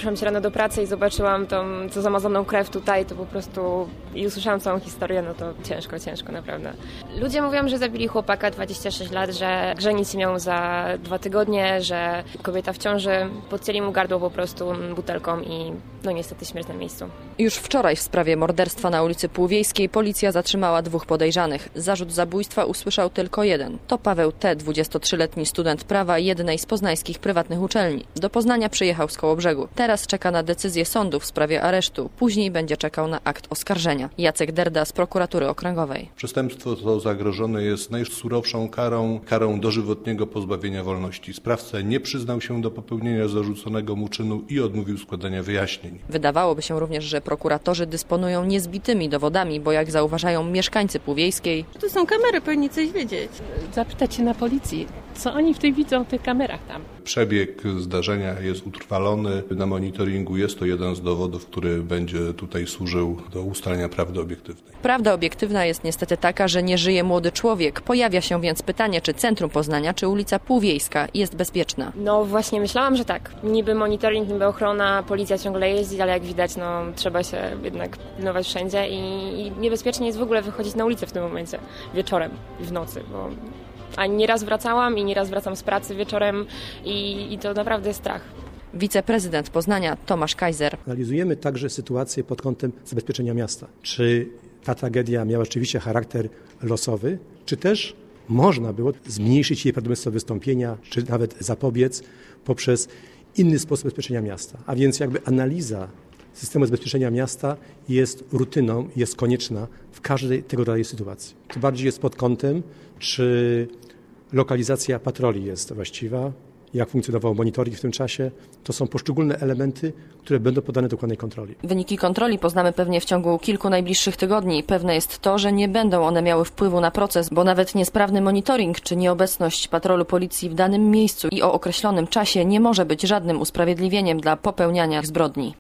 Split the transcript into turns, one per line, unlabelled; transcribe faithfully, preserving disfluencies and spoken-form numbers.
Przyszłam się rano do pracy i zobaczyłam tą co zamazaną krew tutaj, to po prostu i usłyszałam całą historię, no to ciężko, ciężko naprawdę. Ludzie mówią, że zabili chłopaka dwadzieścia sześć lat, że, że nic nie miał za dwa tygodnie, że kobieta w ciąży, podcięli mu gardło po prostu butelką i no niestety śmierć na miejscu.
Już wczoraj w sprawie morderstwa na ulicy Półwiejskiej policja zatrzymała dwóch podejrzanych. Zarzut zabójstwa usłyszał tylko jeden. To Paweł T., dwudziestotrzyletni student prawa jednej z poznańskich prywatnych uczelni. Do Poznania przyjechał z Kołobrzegu. Teraz czeka na decyzję sądu w sprawie aresztu. Później będzie czekał na akt oskarżenia. Jacek Derda z prokuratury okręgowej.
Przestępstwo to zagrożone jest najsurowszą karą, karą dożywotniego pozbawienia wolności. Sprawca nie przyznał się do popełnienia zarzuconego mu czynu i odmówił składania wyjaśnień.
Wydawałoby się również, że prokuratorzy dysponują niezbitymi dowodami, bo jak zauważają mieszkańcy Półwiejskiej...
Tu są kamery, powinni coś wiedzieć.
Zapytać się na policji, co oni w tej widzą w tych kamerach tam.
Przebieg zdarzenia jest utrwalony na monitoringu. Jest to jeden z dowodów, który będzie tutaj służył do ustalenia prawdy obiektywnej.
Prawda obiektywna jest niestety taka, że nie żyje młody człowiek. Pojawia się więc pytanie, czy centrum Poznania, czy ulica Półwiejska jest bezpieczna.
No właśnie myślałam, że tak. Niby monitoring, niby ochrona, policja ciągle jeździ, ale jak widać, no trzeba się jednak pilnować wszędzie i, i niebezpiecznie jest w ogóle wychodzić na ulicę w tym momencie, wieczorem i w nocy, bo a nieraz wracałam i nieraz wracam z pracy wieczorem i, i to naprawdę jest strach.
Wiceprezydent Poznania Tomasz Kaiser.
Analizujemy także sytuację pod kątem zabezpieczenia miasta. Czy ta tragedia miała rzeczywiście charakter losowy, czy też można było zmniejszyć jej prawdopodobieństwo wystąpienia, czy nawet zapobiec poprzez inny sposób zabezpieczenia miasta. A więc jakby analiza systemu zabezpieczenia miasta jest rutyną, jest konieczna w każdej tego rodzaju sytuacji. To bardziej jest pod kątem, czy lokalizacja patroli jest właściwa, jak funkcjonował monitoring w tym czasie. To są poszczególne elementy, które będą poddane dokładnej kontroli.
Wyniki kontroli poznamy pewnie w ciągu kilku najbliższych tygodni. Pewne jest to, że nie będą one miały wpływu na proces, bo nawet niesprawny monitoring czy nieobecność patrolu policji w danym miejscu i o określonym czasie nie może być żadnym usprawiedliwieniem dla popełniania zbrodni.